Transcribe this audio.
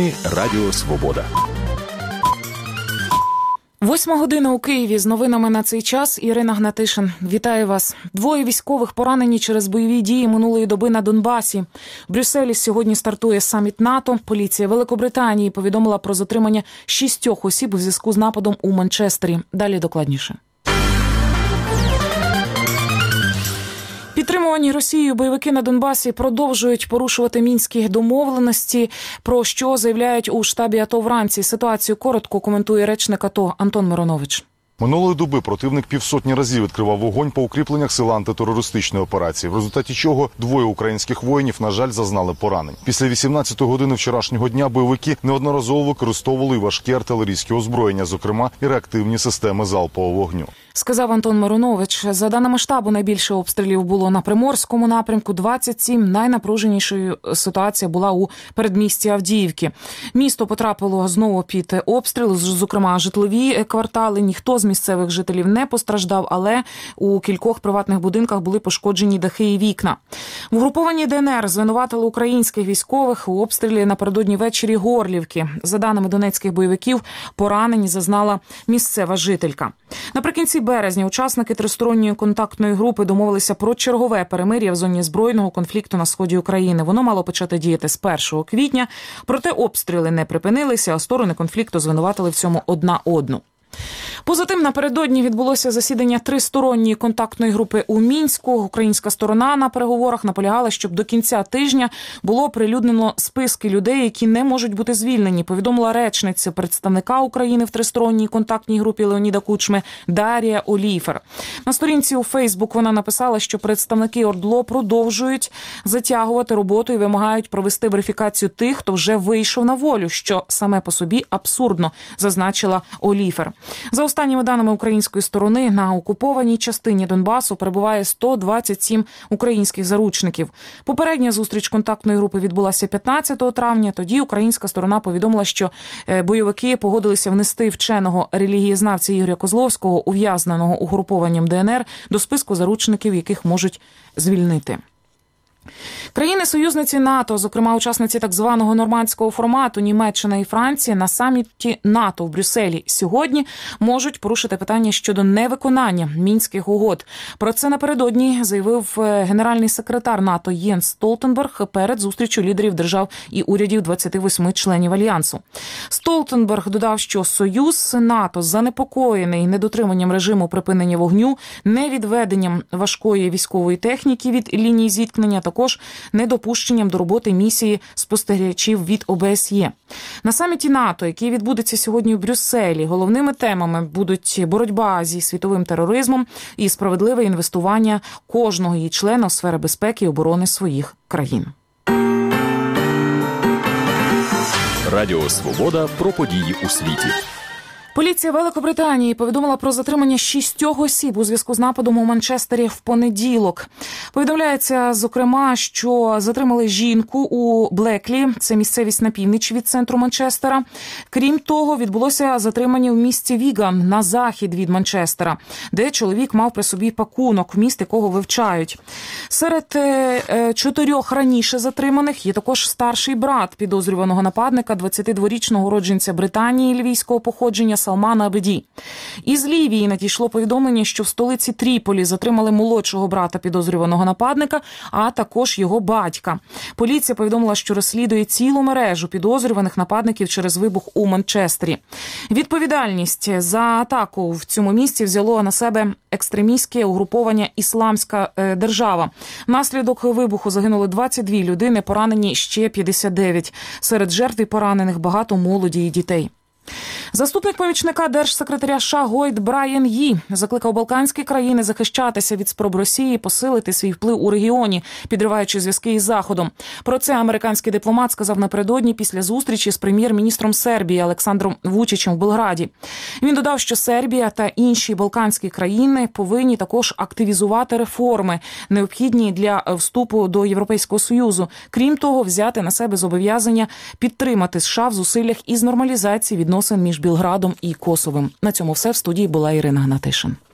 Новини Радіо Свобода. 8 година у Києві. З новинами на цей час Ірина Гнатишин. Вітаю вас. 2 військових поранені через бойові дії минулої доби на Донбасі. В Брюсселі сьогодні стартує саміт НАТО. Поліція Великобританії повідомила про затримання 6 осіб у зв'язку з нападом у Манчестері. Далі докладніше. Підтримувані Росією бойовики на Донбасі продовжують порушувати мінські домовленості, про що заявляють у штабі АТО вранці. Ситуацію коротко коментує речник АТО Антон Миронович. Минулої доби противник півсотні разів відкривав вогонь по укріпленнях сил антитерористичної операції, в результаті чого 2 українських воїнів, на жаль, зазнали поранень. Після 18-ї години вчорашнього дня бойовики неодноразово використовували важкі артилерійські озброєння, зокрема і реактивні системи залпового вогню. Сказав Антон Миронович. За даними штабу, найбільше обстрілів було на Приморському напрямку – 27. Найнапруженішою ситуація була у передмісті Авдіївки. Місто потрапило знову під обстріл, зокрема житлові квартали. Ніхто з місцевих жителів не постраждав, але у кількох приватних будинках були пошкоджені дахи і вікна. В угрупованні ДНР звинуватили українських військових у обстрілі напередодні ввечері Горлівки. За даними донецьких бойовиків, поранень зазнала місцева жителька. Наприкінці березня учасники тристоронньої контактної групи домовилися про чергове перемир'я в зоні збройного конфлікту на сході України. Воно мало почати діяти з 1 квітня, проте обстріли не припинилися, а сторони конфлікту звинуватили в цьому одна одну. Поза тим, напередодні відбулося засідання тристоронньої контактної групи у Мінську. Українська сторона на переговорах наполягала, щоб до кінця тижня було оприлюднено списки людей, які не можуть бути звільнені, повідомила речниця представника України в тристоронній контактній групі Леоніда Кучми Дар'я Оліфер. На сторінці у Фейсбук вона написала, що представники ОРДЛО продовжують затягувати роботу і вимагають провести верифікацію тих, хто вже вийшов на волю, що саме по собі абсурдно, зазначила Оліфер. За останніми даними української сторони, на окупованій частині Донбасу перебуває 127 українських заручників. Попередня зустріч контактної групи відбулася 15 травня. Тоді українська сторона повідомила, що бойовики погодилися внести вченого релігієзнавця Ігоря Козловського, ув'язненого угрупованням ДНР, до списку заручників, яких можуть звільнити. Країни-союзниці НАТО, зокрема учасниці так званого нормандського формату Німеччина і Франція, на саміті НАТО в Брюсселі сьогодні можуть порушити питання щодо невиконання Мінських угод. Про це напередодні заявив генеральний секретар НАТО Єнс Столтенберг перед зустрічю лідерів держав і урядів 28 членів Альянсу. Столтенберг додав, що Союз НАТО занепокоєний недотриманням режиму припинення вогню, невідведенням важкої військової техніки від лінії зіткнення, також недопущенням до роботи місії спостерігачів від ОБСЄ. На саміті НАТО, який відбудеться сьогодні в Брюсселі, головними темами будуть боротьба зі світовим тероризмом і справедливе інвестування кожного її члена у сфери безпеки і оборони своїх країн. Радіо Свобода про події у світі. Поліція Великобританії повідомила про затримання 6 осіб у зв'язку з нападом у Манчестері в понеділок. Повідомляється, зокрема, що затримали жінку у Блеклі, це місцевість на північ від центру Манчестера. Крім того, відбулося затримання в місті Віган на захід від Манчестера, де чоловік мав при собі пакунок, вміст якого вивчають. Серед 4 раніше затриманих є також старший брат підозрюваного нападника, 22-річного уродженця Британії львівського походження Салмана Абеді. Із Лівії надійшло повідомлення, що в столиці Тріполі затримали молодшого брата підозрюваного нападника, а також його батька. Поліція повідомила, що розслідує цілу мережу підозрюваних нападників через вибух у Манчестері. Відповідальність за атаку в цьому місті взяло на себе екстремістське угруповання «Ісламська держава». Внаслідок вибуху загинули 22 людини, поранені ще 59. Серед жертв і поранених багато молоді і дітей. Заступник помічника держсекретаря США Гойд Брайан Ї закликав балканські країни захищатися від спроб Росії посилити свій вплив у регіоні, підриваючи зв'язки із Заходом. Про це американський дипломат сказав напередодні після зустрічі з прем'єр-міністром Сербії Олександром Вучичем в Белграді. Він додав, що Сербія та інші балканські країни повинні також активізувати реформи, необхідні для вступу до Європейського Союзу. Крім того, взяти на себе зобов'язання підтримати США в зусиллях із нормалізації відносин між Білградом і Косовом. На цьому все. В студії була Ірина Гнатишин.